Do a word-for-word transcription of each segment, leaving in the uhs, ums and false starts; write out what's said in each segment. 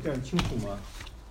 这样清楚吗？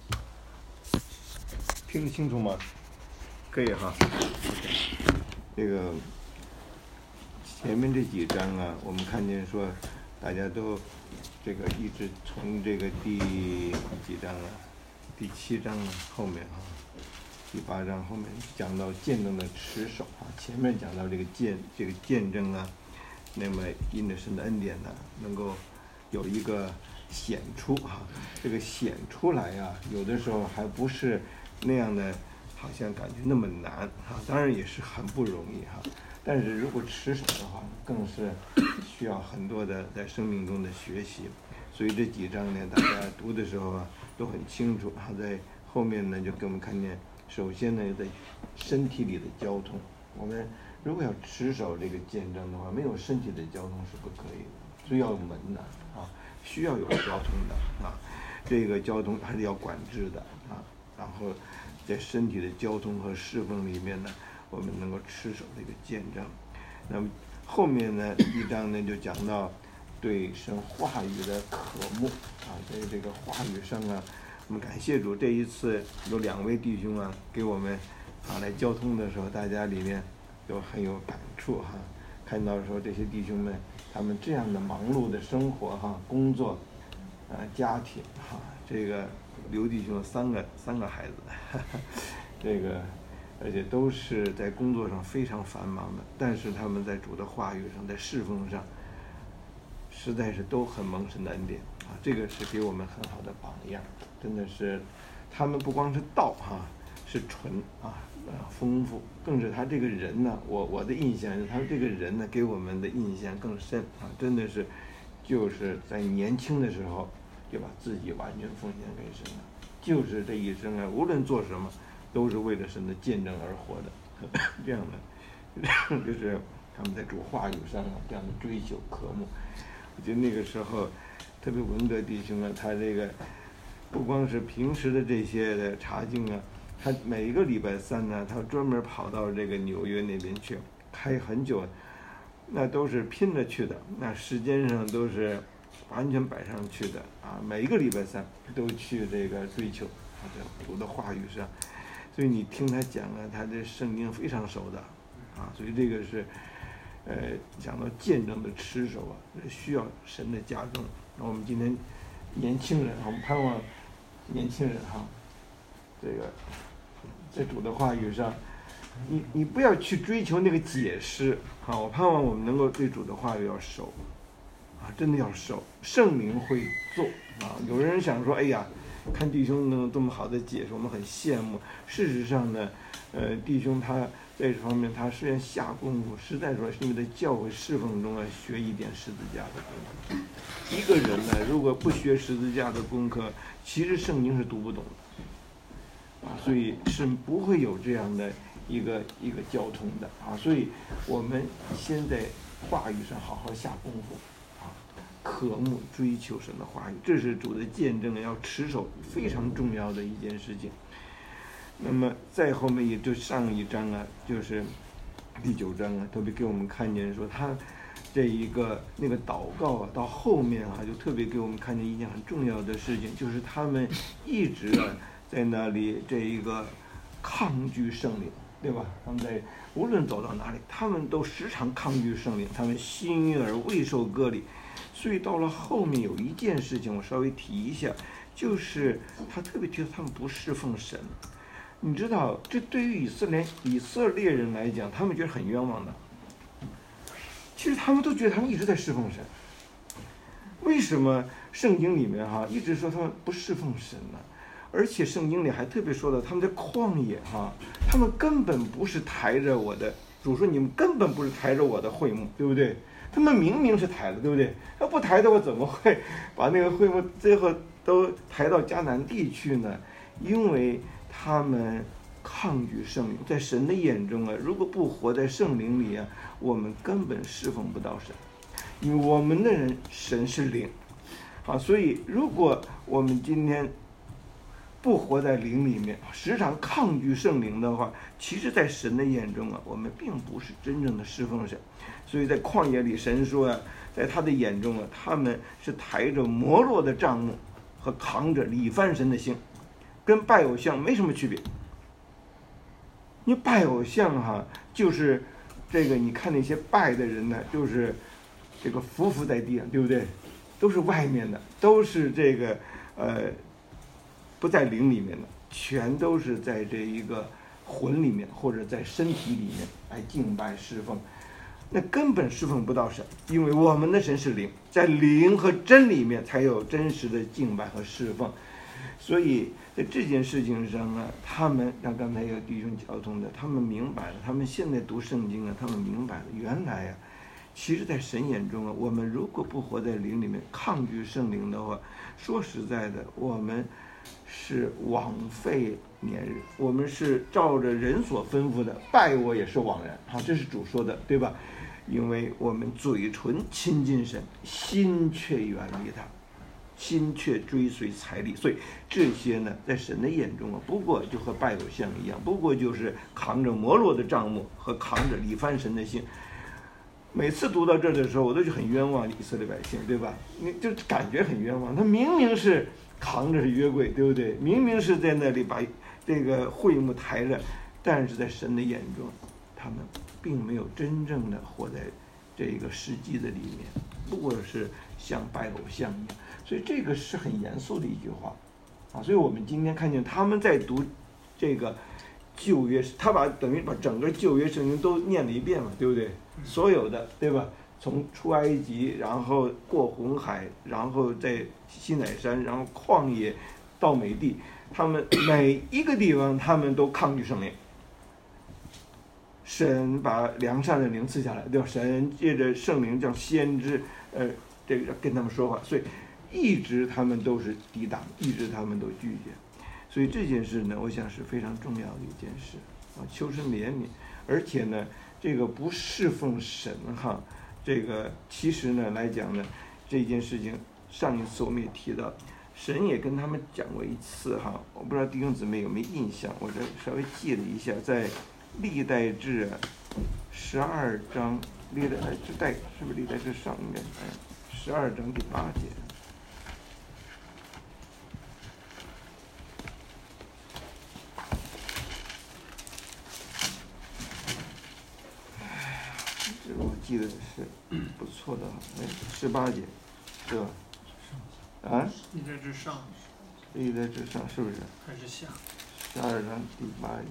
听得清楚吗？可以哈。这个前面这几章啊，我们看见说，大家都这个一直从这个第几章啊，第七章啊后面啊，第八章后面讲到见证的持守啊，前面讲到这个见这个见证啊，那么因着神的恩典呢，能够有一个显出啊，这个显出来啊，有的时候还不是那样的，好像感觉那么难啊，当然也是很不容易哈。但是如果持守的话，更是需要很多的在生命中的学习。所以这几章呢，大家读的时候啊，都很清楚啊。在后面呢，就给我们看见，首先呢，在身体里的交通，我们如果要持守这个见证的话，没有身体的交通是不可以的，所以要有门的啊，需要有交通的啊。这个交通还是要管制的啊。然后在身体的交通和侍奉里面呢，我们能够持守这个见证。那么后面呢一章呢就讲到对神话语的渴慕啊，在这个话语上啊，我们感谢主，这一次有两位弟兄啊给我们啊来交通的时候，大家里面都很有感触哈、啊。看到说这些弟兄们他们这样的忙碌的生活哈、啊，工作啊家庭哈、啊，这个刘弟兄三个三个孩子，呵呵这个。而且都是在工作上非常繁忙的，但是他们在主的话语上，在侍奉上，实在是都很蒙神的恩典啊！这个是给我们很好的榜样，真的是，他们不光是道哈、啊，是纯啊，呃丰富，更是他这个人呢，我我的印象是他这个人呢，给我们的印象更深啊！真的是，就是在年轻的时候就把自己完全奉献给神了，就是这一生啊，无论做什么。都是为了神的见证而活的，这样的，就是他们在主话语上啊，这样的追求渴慕。我觉得那个时候，特别文革弟兄啊，他这个不光是平时的这些的查经啊，他每一个礼拜三呢，他专门跑到这个纽约那边去开很久，那都是拼着去的，那时间上都是完全摆上去的啊，每一个礼拜三都去这个追求啊，在主的话语上。所以你听他讲啊，他这圣经非常熟的，啊，所以这个是，呃，讲到见证的持守啊，需要神的加重。那我们今天年轻人，我们盼望年轻人哈，这个在主的话语上，你你不要去追求那个解释，啊，我盼望我们能够对主的话语要守，啊，真的要守，圣灵会做啊。有人想说，哎呀。看弟兄能这么好的解释，我们很羡慕。事实上呢，呃，弟兄他在这方面他虽然下功夫，实在说是因为在教会侍奉中啊学一点十字架的功课。一个人呢，如果不学十字架的功课，其实圣经是读不懂的啊，所以是不会有这样的一个一个交通的啊。所以我们先在话语上好好下功夫。渴慕追求神的话语，这是主的见证，要持守非常重要的一件事情。那么再后面也就上一章啊，就是第九章啊，特别给我们看见说他这一个那个祷告啊，到后面啊，就特别给我们看见一件很重要的事情，就是他们一直啊在那里这一个抗拒圣灵，对吧？他们在无论走到哪里，他们都时常抗拒圣灵，他们心悦而未受割礼。所以到了后面有一件事情我稍微提一下，就是他特别觉得他们不侍奉神。你知道这对于以色列以色列人来讲，他们觉得很冤枉的。其实他们都觉得他们一直在侍奉神。为什么圣经里面哈一直说他们不侍奉神呢？而且圣经里还特别说到他们在旷野哈，他们根本不是抬着我的主说，你们根本不是抬着我的会幕，对不对？他们明明是抬的，对不对？要不抬的，我怎么会把那个会幕最后都抬到迦南地去呢？因为他们抗拒圣灵，在神的眼中啊，如果不活在圣灵里啊，我们根本侍奉不到神，因为我们的人神是灵，好，所以如果我们今天不活在灵里面，时常抗拒圣灵的话，其实在神的眼中啊，我们并不是真正的侍奉神。所以在旷野里，神说啊，在他的眼中啊，他们是抬着摩洛的帐幕和扛着李翻神的心，跟拜偶像没什么区别。你拜偶像哈，就是这个你看那些拜的人呢，就是这个伏伏在地上，对不对？都是外面的，都是这个呃不在灵里面的，全都是在这一个魂里面或者在身体里面来敬拜侍奉，那根本侍奉不到神，因为我们的神是灵，在灵和真里面才有真实的敬拜和侍奉。所以在这件事情上啊，他们让刚才有弟兄交通的，他们明白了，他们现在读圣经啊，他们明白了，原来啊，其实在神眼中啊，我们如果不活在灵里面，抗拒圣灵的话，说实在的，我们是枉费年日，我们是照着人所吩咐的，拜我也是枉然。好，这是主说的，对吧？因为我们嘴唇亲近神，心却远离他，心却追随财力，所以这些呢，在神的眼中啊，不过就和拜偶像一样，不过就是扛着摩洛的帐幕和扛着李翻神的心。每次读到这儿的时候，我都是很冤枉以色列百姓，对吧？你就感觉很冤枉，他明明是扛着是约柜，对不对？明明是在那里把这个会幕抬着，但是在神的眼中，他们并没有真正的活在这个实际的里面，不过是像拜偶像一样。所以这个是很严肃的一句话啊。所以我们今天看见他们在读这个旧约，他把等于把整个旧约圣经都念了一遍嘛，对不对？所有的，对吧？从出埃及，然后过红海，然后在西乃山，然后旷野到美地，他们每一个地方他们都抗拒圣灵。神把良善的灵赐下来，对吧？神借着圣灵叫先知，呃，这个跟他们说话，所以一直他们都是抵挡，一直他们都拒绝。所以这件事呢，我想是非常重要的一件事啊，求神怜悯。而且呢，这个不侍奉神哈，这个其实呢来讲呢，这件事情上一次我们也提到，神也跟他们讲过一次哈，我不知道弟兄姊妹有没有印象，我这稍微记了一下，在历代志十二章，历代志代是不是历代志上应该哎，十二章第八节。我记得是不错的，哎，十八节，是吧？啊？ 历代志上。 历代志上是不是？ 还是下？ 十二章第八节。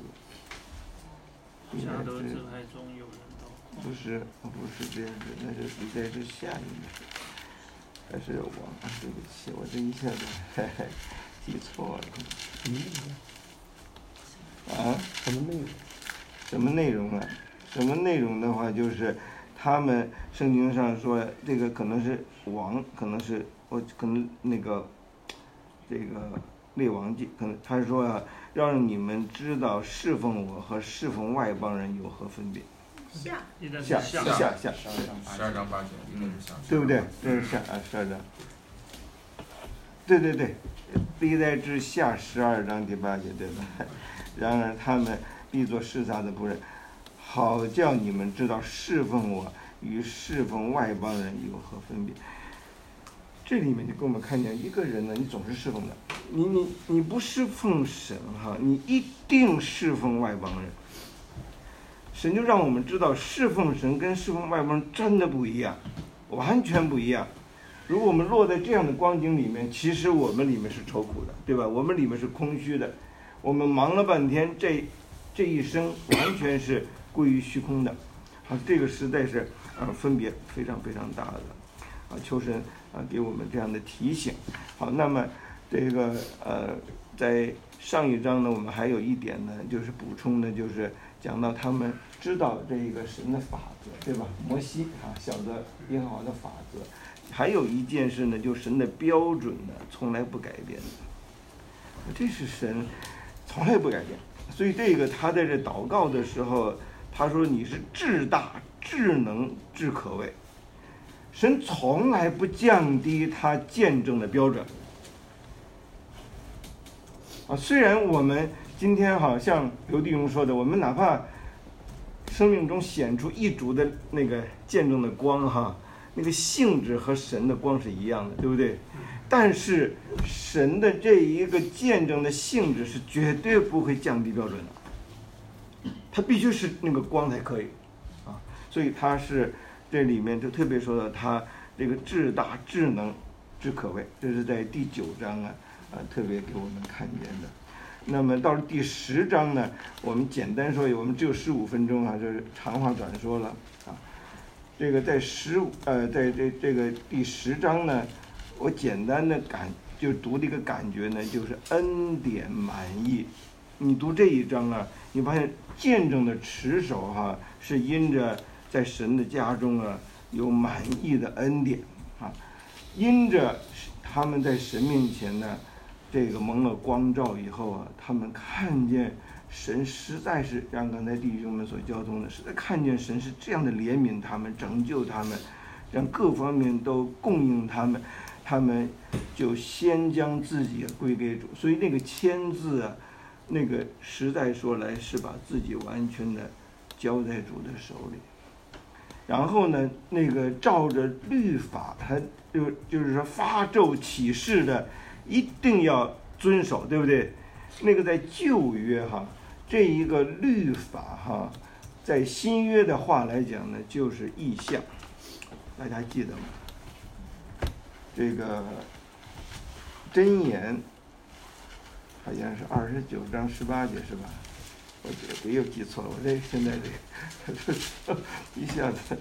下得自派中有人到。 不是，不是这样子，那是历代志下应该是，还是我啊？对不起，我这一下子嘿嘿记错了。 什么内容？啊？ 什么内容？ 什么内容啊？什么内容的话，就是他们圣经上说这个可能是王，可能是我可能那个这个列王记，可能他说啊，让你们知道侍奉我和侍奉外邦人有何分别。 下下下下下十二章八节，应该是下， 对不对？这是下啊，十二章。对对对，历代志下十二章第八节，对吧？然而他们必作示撒的仆人，好叫你们知道侍奉我与侍奉外邦人有何分别。这里面就给我们看见一个人呢，你总是侍奉的，你你你不侍奉神哈，你一定侍奉外邦人。神就让我们知道，侍奉神跟侍奉外邦人真的不一样，完全不一样。如果我们落在这样的光景里面，其实我们里面是愁苦的，对吧？我们里面是空虚的，我们忙了半天，这这一生完全是归于虚空的。啊，这个实在是啊分别非常非常大的。啊，求神啊给我们这样的提醒。好，那么这个呃，在上一章呢，我们还有一点呢，就是补充的，就是讲到他们知道这个神的法则，对吧？摩西啊，晓得耶和华的法则。还有一件事呢，就神的标准呢，从来不改变的。这是神从来不改变。所以这个他在这祷告的时候，他说你是至大、至能、至可畏。神从来不降低他见证的标准。啊，虽然我们今天好像刘弟兄说的，我们哪怕生命中显出一主的那个见证的光哈，那个性质和神的光是一样的，对不对？ 但是神的这一个见证的性质是绝对不会降低标准的，它必须是那个光才可以啊，所以它是这里面就特别说到它这个至大至能之可畏，这是在第九章啊啊特别给我们看见的。那么到了第十章呢，我们简单说，我们只有十五分钟啊，就是长话短说了啊。这个在十呃，在这这个第十章呢，我简单的感就读这个感觉呢，就是恩典满溢。你读这一章啊，你发现见证的持守哈、啊，是因着在神的家中啊有满溢的恩典啊，因着他们在神面前呢，这个蒙了光照以后啊，他们看见神实在是让刚才弟兄们所交通的，实在看见神是这样的怜悯他们，拯救他们，让各方面都供应他们，他们就先将自己归给主。所以那个签字啊，那个实在说来是把自己完全的交在主的手里。然后呢，那个照着律法，他就就是说发咒起誓的，一定要遵守，对不对？那个在旧约哈，这一个律法哈，在新约的话来讲呢，就是意象，大家记得吗？这个箴言好像是二十九章十八节是吧？我我又记错了，我这现在这一下子，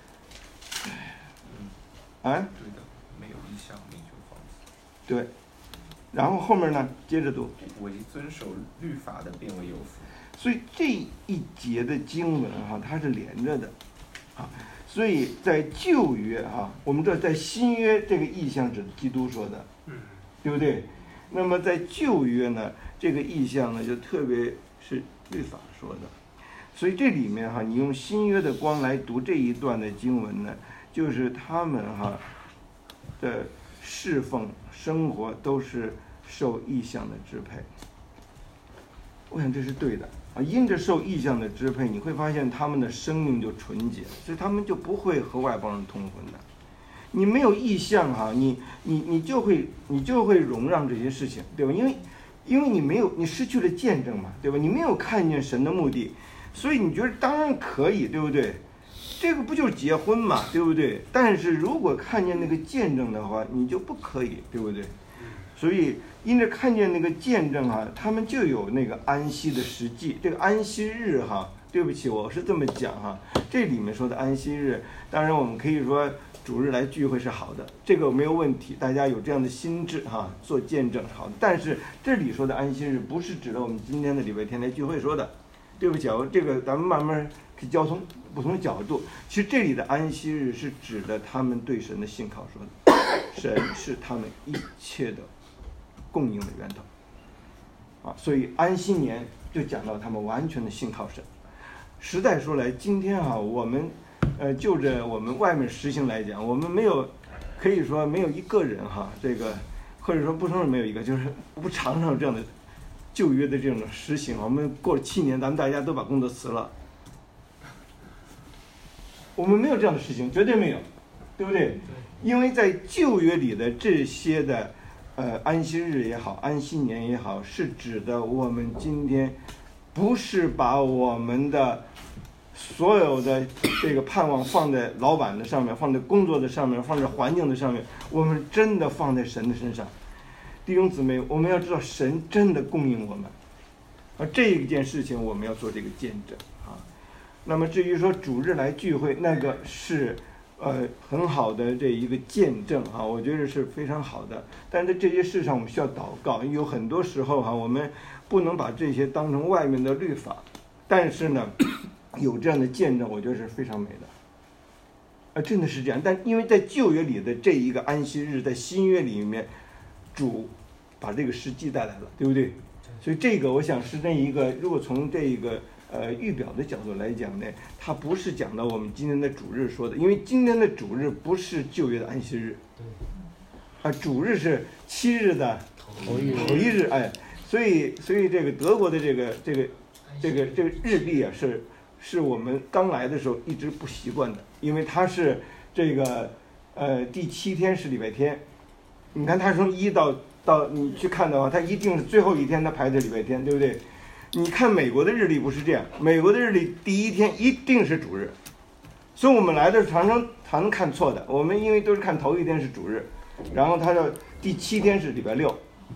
啊？ 对的，没有意象，名就放肆。 对，然后后面呢，接着读。 唯遵守律法的，便为有福。 所以这一节的经文哈、啊，它是连着的，啊，所以在旧约哈、啊，我们这在新约这个意象指基督说的， 嗯， 对不对？那么在旧约呢，这个意象呢，就特别是律法说的，所以这里面哈、啊，你用新约的光来读这一段的经文呢，就是他们哈、啊、的侍奉生活都是受意象的支配。我想这是对的啊，因着受意象的支配，你会发现他们的生命就纯洁，所以他们就不会和外邦人通婚的。你没有意象哈、啊，你你你就会你就会容让这些事情，对吧？因为因为你没有你失去了见证嘛，对吧？你没有看见神的目的，所以你觉得当然可以，对不对？这个不就是结婚嘛，对不对？但是如果看见那个见证的话，你就不可以，对不对？所以因着看见那个见证哈、啊，他们就有那个安息的实际。这个安息日哈、啊，对不起，我是这么讲哈、啊，这里面说的安息日，当然我们可以说主日来聚会是好的，这个没有问题，大家有这样的心智哈、啊，做见证是好的。但是这里说的安息日不是指的我们今天的礼拜天来聚会说的，对不起，这个咱们慢慢可以交通不同的角度。其实这里的安息日是指的他们对神的信靠说的，神是他们一切的供应的源头啊，所以安息年就讲到他们完全的信靠神。实在说来，今天啊，我们呃就着我们外面实行来讲，我们没有可以说没有一个人哈，这个或者说不说没有一个，就是不尝上这样的旧约的这种实行。我们过了七年，咱们大家都把工作辞了，我们没有这样的事情，绝对没有，对不对？因为在旧约里的这些的。呃，安息日也好，安息年也好，是指的我们今天不是把我们的所有的这个盼望放在老板的上面，放在工作的上面，放在环境的上面，我们真的放在神的身上。弟兄姊妹，我们要知道神真的供应我们，而这一件事情我们要做这个见证啊。那么至于说主日来聚会，那个是。呃，很好的这一个见证啊，我觉得是非常好的。但是在这些事上，我们需要祷告。有很多时候哈、啊，我们不能把这些当成外面的律法，但是呢，有这样的见证，我觉得是非常美的。啊，真的是这样。但因为在旧约里的这一个安息日，在新约里面，主把这个实际带来了，对不对？所以这个我想是那一个，如果从这一个。呃，预表的角度来讲呢，它不是讲到我们今天的主日说的，因为今天的主日不是旧约的安息日，啊，主日是七日的头一头一日，哎，所以所以这个德国的这个这个这个这个日历啊，是是我们刚来的时候一直不习惯的，因为它是这个呃第七天是礼拜天， 你看他从一到到你去看的话，他一定是最后一天他排在礼拜天，对不对？你看美国的日历不是这样，美国的日历第一天一定是主日，所以我们来的常常常常看错的。我们因为都是看头一天是主日，然后他的第七天是礼拜六。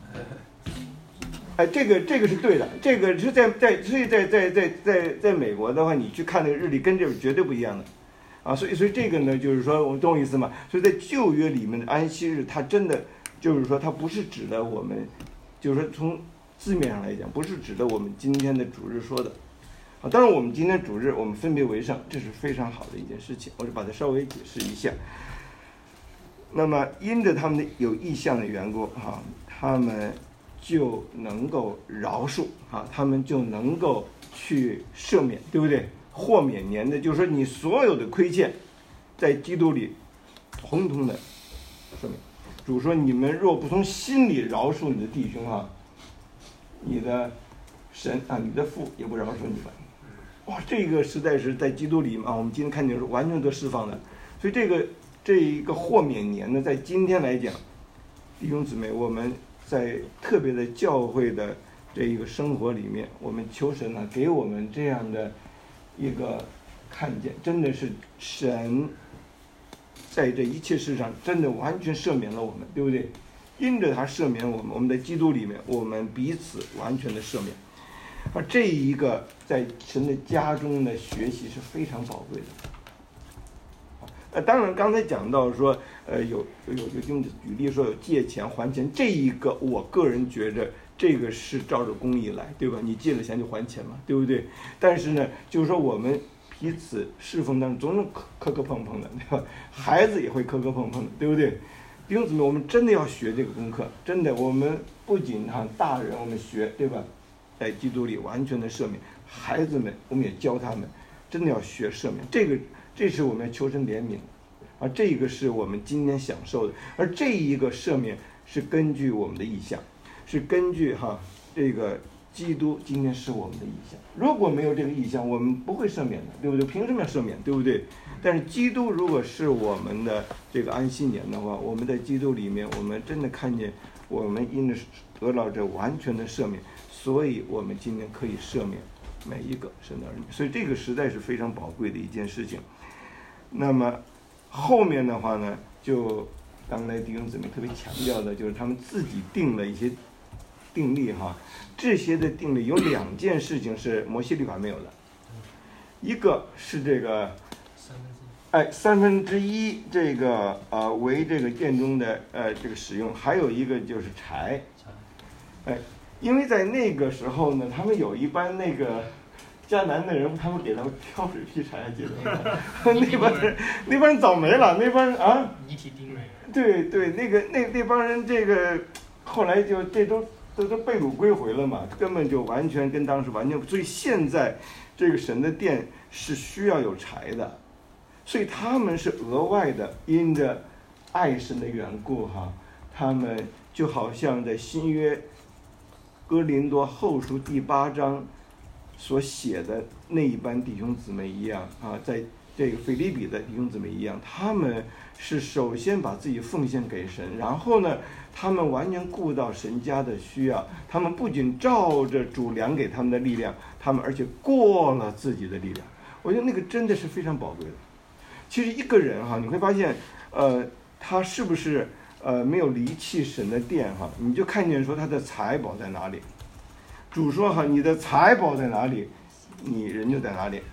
哎，这个这个是对的，这个是在在所以在在在在在美国的话，你去看那个日历跟这个绝对不一样的，啊，所以所以这个呢，就是说我们懂我意思吗？所以在旧约里面的安息日，它真的就是说它不是指的我们，就是说从字面上来讲，不是指的我们今天的主日说的，啊，当然我们今天主日我们分别为圣，这是非常好的一件事情，我就把它稍微解释一下。那么因着他们的有意向的缘故，哈、啊，他们就能够饶恕啊，他们就能够去赦免，对不对？豁免年的，就是说你所有的亏欠，在基督里，统统的赦免。主说：“你们若不从心里饶恕你的弟兄啊，你的神啊，你的父也不饶恕你们。”哇，这个实在是在基督里啊，我们今天看见是完全都释放的。所以这个这一个豁免年呢，在今天来讲，弟兄姊妹，我们在特别的教会的这一个生活里面，我们求神呢给我们这样的一个看见，真的是神在这一切事上真的完全赦免了我们，对不对？因着他赦免我们，我们在基督里面，我们彼此完全的赦免。而这一个在神的家中的学习是非常宝贵的。呃，当然刚才讲到说，呃，有有有用举例说有借钱还钱，这一个我个人觉着这个是照着公义来，对吧？你借了钱就还钱嘛，对不对？但是呢，就是说我们彼此侍奉当中总有磕磕碰碰的，对吧？孩子也会磕磕碰碰的，对不对？弟兄姊妹，我们真的要学这个功课，真的，我们不仅哈大人我们学，对吧？在基督里完全的赦免，孩子们我们也教他们，真的要学赦免，这个这是我们要求神怜悯，而这个是我们今天享受的，而这一个赦免是根据我们的意向，是根据哈这个基督今天是我们的意向，如果没有这个意向，我们不会赦免的，对不对？凭什么要赦免，对不对？但是基督如果是我们的这个安息年的话，我们在基督里面，我们真的看见我们因着得到这完全的赦免，所以我们今天可以赦免每一个神的儿女，所以这个实在是非常宝贵的一件事情。那么后面的话呢，就刚才弟兄姊妹特别强调的，就是他们自己定了一些定例哈，这些的定例有两件事情是摩西律法没有的，一个是这个哎三分之一这个呃为这个殿中的呃这个使用，还有一个就是柴，哎，因为在那个时候呢，他们有一般那个迦南的人，他们给他们挑水劈柴，记得吗？那帮人那帮人早没了，那帮人啊， 遗体定位。 对对，那个那那帮人这个后来就这都都都被掳归回了嘛，根本就完全跟当时完全，所以现在这个神的殿是需要有柴的，所以他们是额外的，因着爱神的缘故哈，他们就好像在新约哥林多后书第八章所写的那一班弟兄姊妹一样啊，在这个腓立比的弟兄姊妹一样，他们是首先把自己奉献给神，然后呢，他们完全顾到神家的需要，他们不仅照着主量给他们的力量，他们而且过了自己的力量。我觉得那个真的是非常宝贵的。其实一个人哈，你会发现，呃，他是不是呃没有离弃神的殿哈，你就看见说他的财宝在哪里。主说哈，你的财宝在哪里，你人就在哪里。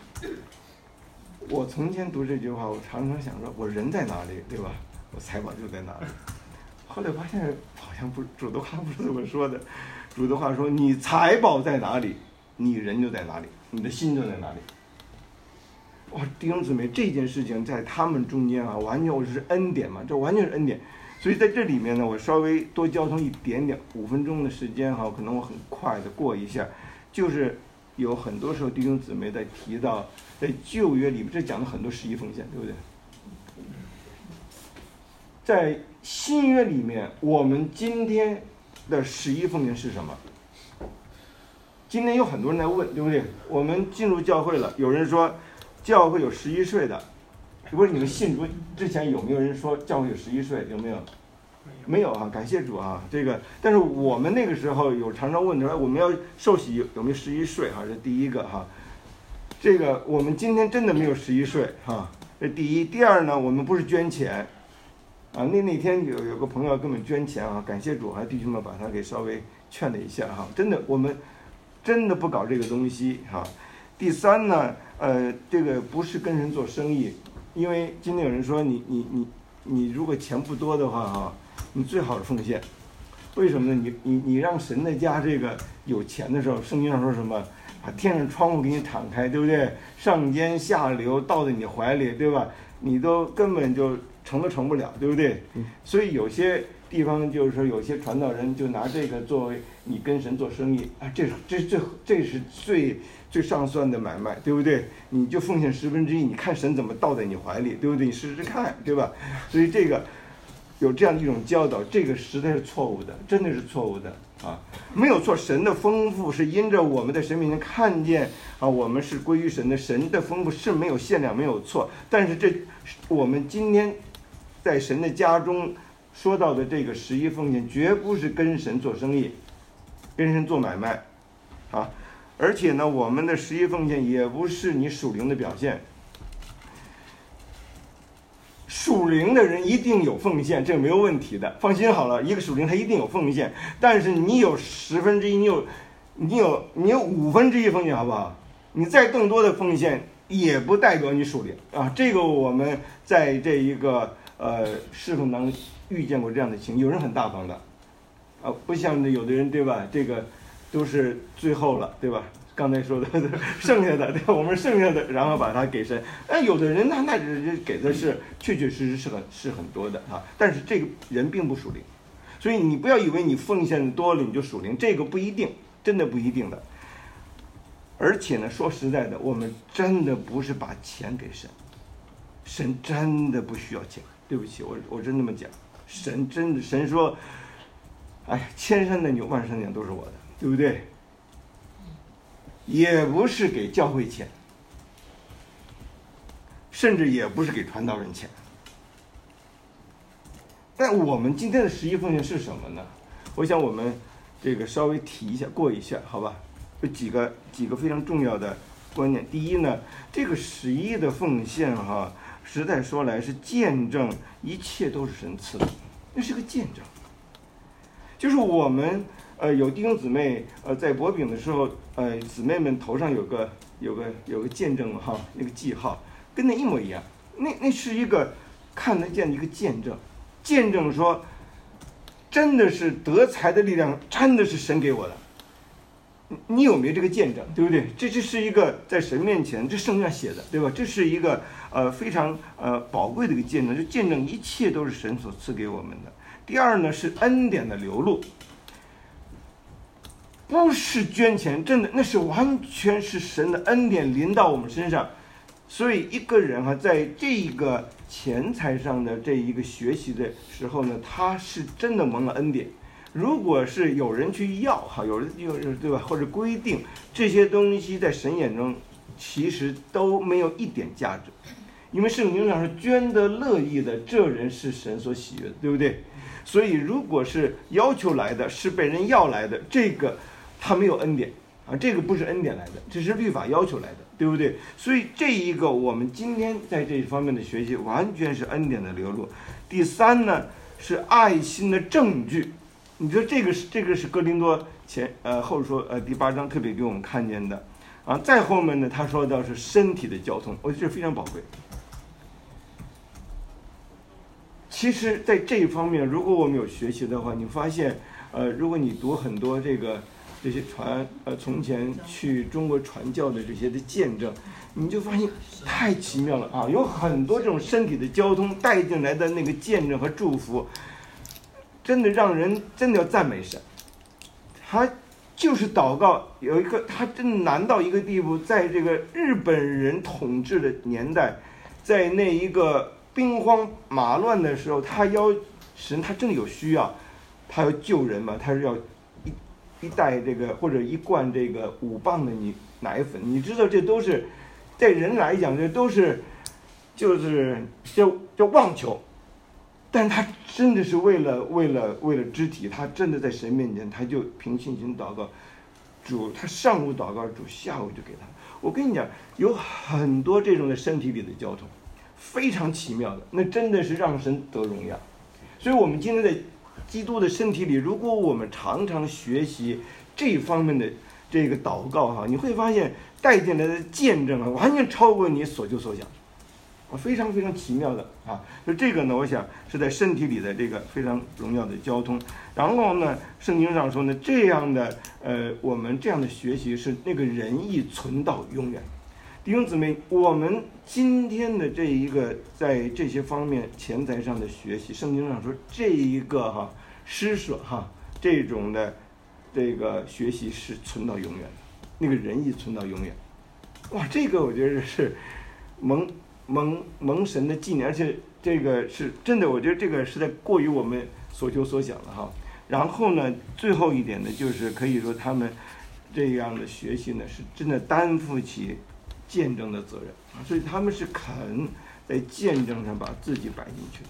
我从前读这句话，我常常想说，我人在哪里，对吧？我财宝就在哪里。后来发现好像不，主的话不是这么说的。主的话说，你财宝在哪里，你人就在哪里，你的心就在哪里。哇，弟兄姊妹，这件事情在他们中间啊，完全我是恩典嘛，这完全是恩典。所以在这里面呢，我稍微多交通一点点，五分钟的时间哈，可能我很快的过一下，就是有很多时候弟兄姊妹在提到，在旧约里面，这讲了很多十一奉献，对不对？在新约里面，我们今天的十一奉献是什么？今天有很多人来问，对不对？我们进入教会了，有人说教会有十一岁的。不是你们信主之前有没有人说教会有十一岁？有没有？ 没有啊，感谢主啊，这个，但是我们那个时候有常常问着，我们要受洗有有没有十一岁哈？这第一个哈，这个我们今天真的没有十一岁哈，这第一，第二呢，我们不是捐钱，啊，那那天有有个朋友给我们捐钱啊，感谢主，还弟兄们把他给稍微劝了一下哈，真的我们真的不搞这个东西哈。第三呢，呃，这个不是跟人做生意，因为今天有人说你你你你如果钱不多的话哈。你最好的奉献，为什么呢？你你你让神的家这个有钱的时候，圣经上说什么？把天上窗户给你敞开，对不对？上尖下流倒在你怀里，对吧？你都根本就成都成不了，对不对？所以有些地方就是说，有些传道人就拿这个作为你跟神做生意啊，这这这这是最最上算的买卖，对不对？你就奉献十分之一，你看神怎么倒在你怀里，对不对？你试试看，对吧？所以这个。有这样的一种教导，这个实在是错误的，真的是错误的啊！没有错，神的丰富是因着我们在神面前看见啊，我们是归于神的，神的丰富是没有限量，没有错。但是这我们今天在神的家中说到的这个十一奉献，绝不是跟神做生意，跟神做买卖啊！而且呢，我们的十一奉献也不是你属灵的表现。属灵的人一定有奉献，这个没有问题的，放心好了。一个属灵他一定有奉献，但是你有十分之一，你有，你有你有五分之一奉献，好不好？你再更多的奉献，也不代表你属灵啊。这个我们在这一个呃侍奉当中遇见过这样的情，有人很大方的，啊，不像有的人对吧？这个都是最后了，对吧？刚才说的剩下的，对吧？我们剩下的，然后把它给神。哎，有的人他那只给的是确确实实是很是很多的啊，但是这个人并不属灵，所以你不要以为你奉献多了你就属灵，这个不一定，真的不一定的。而且呢，说实在的，我们真的不是把钱给神，神真的不需要钱。对不起，我我真这么讲，神真的神说，哎，千山的牛，万山的羊都是我的，对不对？也不是给教会钱，甚至也不是给传道人钱。但我们今天的十一奉献是什么呢？我想我们这个稍微提一下，过一下，好吧？有几个几个非常重要的观念。第一呢，这个十一的奉献哈，实在说来是见证一切都是神赐的，那是个见证。就是我们呃有弟兄姊妹呃在擘饼的时候，呃姊妹们头上有个有个有个见证哈，那个记号跟那一模一样。那那是一个看得见的一个见证，见证说真的是得财的力量，真的是神给我的。你有没有这个见证，对不对？这这是一个在神面前，这圣经上写的，对吧？这是一个呃非常呃宝贵的一个见证，就见证一切都是神所赐给我们的。第二呢，是恩典的流露，不是捐钱，真的那是完全是神的恩典临到我们身上。所以一个人哈、啊，在这个钱财上的这一个学习的时候呢，他是真的蒙了恩典。如果是有人去要哈，有人有对吧，或者规定这些东西，在神眼中其实都没有一点价值，因为圣经上是捐得乐意的，这人是神所喜悦的，对不对？所以如果是要求来的，是被人要来的，这个他没有恩典啊，这个不是恩典来的，这是律法要求来的，对不对？所以这一个我们今天在这一方面的学习，完全是恩典的流露。第三呢，是爱心的证据。你说这个是这个是哥林多前呃后说呃第八章特别给我们看见的啊，再后面呢他说到是身体的交通，我觉得这非常宝贵。其实，在这一方面，如果我们有学习的话，你发现呃，如果你读很多这个这些传呃从前去中国传教的这些的见证，你就发现太奇妙了啊！有很多这种身体的交通带进来的那个见证和祝福。真的让人真的要赞美神，他就是祷告有一个，他真难到一个地步，在这个日本人统治的年代，在那一个兵荒马乱的时候，他要神，他真的有需要，他要救人嘛，他是要一一袋这个或者一罐这个五磅的你奶粉，你知道这都是在人来讲，这都是就是叫叫妄求。 但他真的是为了为了为了肢体，他真的在神面前，他就凭信心祷告，主他上午祷告，主下午就给他。我跟你讲，有很多这种的身体里的交通，非常奇妙的，那真的是让神得荣耀。所以我们今天在基督的身体里，如果我们常常学习这方面的这个祷告哈，你会发现带进来的见证啊，完全超过你所求所想，非常非常奇妙的啊。就这个呢，我想是在身体里的这个非常荣耀的交通。然后呢，圣经上说呢，这样的呃，我们这样的学习是那个仁义存到永远。弟兄姊妹，我们今天的这一个在这些方面钱财上的学习，圣经上说这一个哈施舍哈这种的这个学习是存到永远的，那个仁义存到永远。哇，这个我觉得是蒙蒙蒙神的纪念，而且这个是真的，我觉得这个实在过于我们所求所想了哈。然后呢，最后一点呢，就是可以说他们这样的学习呢，是真的担负起见证的责任啊，所以他们是肯在见证上把自己摆进去的。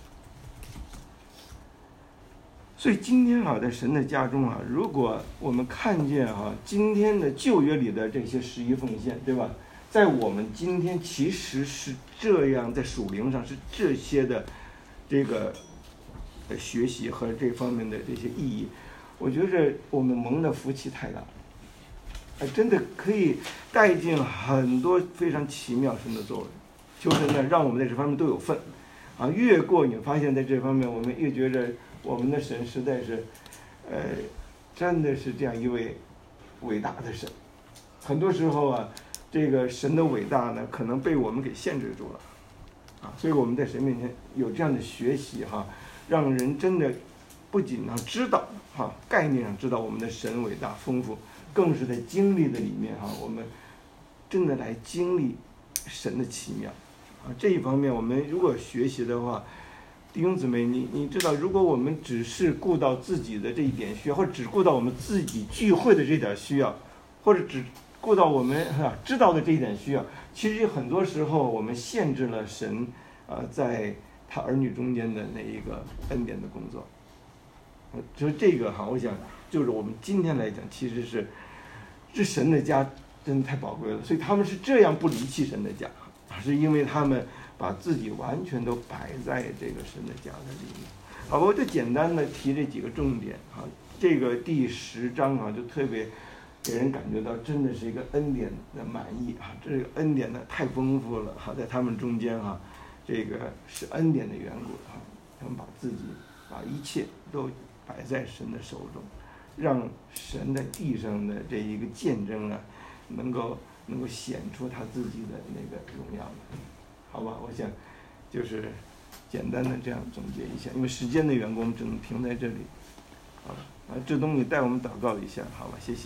所以今天啊，在神的家中啊，如果我们看见啊，今天的旧约里的这些十一奉献，对吧？在我们今天其实是这样，在属灵上是这些的这个学习和这方面的这些意义，我觉得我们蒙的福气太大了，哎，真的可以带进很多非常奇妙神的作为。求神呢，让我们在这方面都有份啊！越过你发现，在这方面我们越觉着我们的神实在是，呃，真的是这样一位伟大的神。很多时候啊，这个神的伟大呢，可能被我们给限制住了啊！所以我们在神面前有这样的学习哈。让人真的不仅能知道哈、啊、概念上知道我们的神伟大丰富，更是在经历的里面哈、啊，我们真的来经历神的奇妙啊。这一方面我们如果学习的话，弟兄姊妹，你你知道，如果我们只是顾到自己的这一点需要，或者只顾到我们自己聚会的这点需要，或者只顾到我们啊知道的这一点需要，其实很多时候我们限制了神啊在他儿女中间的那一个恩典的工作，所以这个哈，我想就是我们今天来讲，其实是这神的家真的太宝贵了。所以他们是这样不离弃神的家，是因为他们把自己完全都摆在这个神的家的里面。好吧，我就简单的提这几个重点哈。这个第十章啊，就特别给人感觉到真的是一个恩典的满意啊，这个恩典呢太丰富了哈，在他们中间哈。这个是恩典的缘故啊，他们把自己把一切都摆在神的手中，让神在地上的这一个见证啊，能够能够显出他自己的那个荣耀来，好吧？我想就是简单的这样总结一下，因为时间的缘故，我们只能停在这里。好了，啊，志东你带我们祷告一下，好吧？谢谢。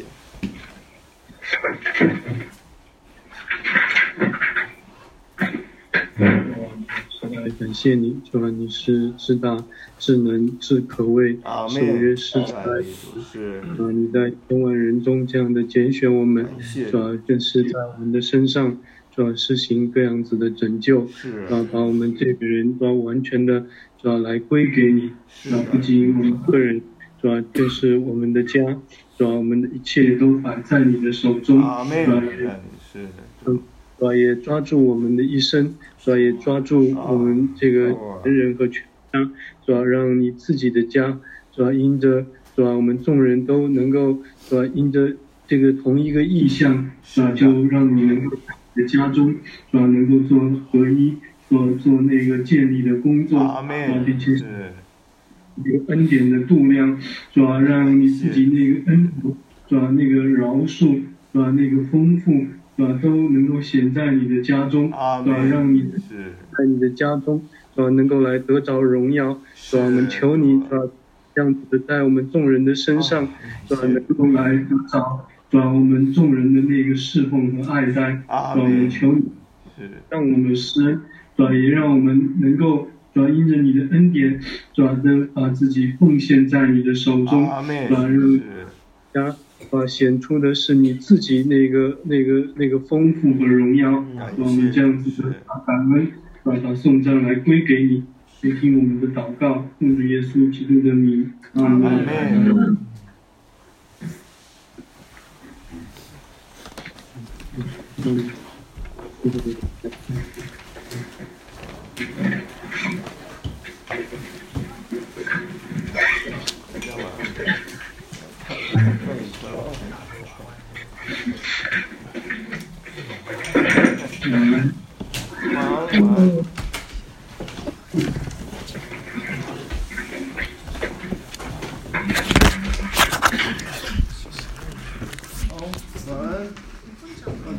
感谢你，主啊，你是至大、至能、至可畏，守约施财。主啊，你在千万人中这样的拣选我们，主啊，更是在我们的身上，主啊，施行各样子的拯救，主啊，把我们这个人，主啊，完全的，主啊，来归给你，主啊，不仅我们个人，主啊，更是我们的家，主啊，我们的一切都摆在你的手中，主啊， 是的。 主啊，也抓住我们的一生，主啊，也抓住我们这个人人和全家，主啊，让你自己的家，主啊，因着主啊，我们众人都能够，主啊，因着这个同一个意向，主啊，就让你能够在你的家中，主啊，能够做合一，做做那个建立的工作，啊，并且这个恩典的度量，主啊，让你自己那个恩福，主啊，那个饶恕，主啊，那个丰富。是吧？都能够显在你的家中，是吧？让你在你的家中，是吧？能够来得着荣耀，是吧？我们求你，是吧？这样子的在我们众人的身上，是吧？能够来得着，是吧？我们众人的那个侍奉和爱戴，是吧？我们求你，让我们施恩，是吧？也让我们能够，是吧？因着你的恩典，是吧？的把自己奉献在你的手中，是吧？让家。啊，显出的是你自己那个、那个、那个丰富和荣耀，让我们这样子的把感恩、把把颂赞来归给你， 垂听我们的祷告，奉主耶稣基督的名，阿门。 阿门。 嗯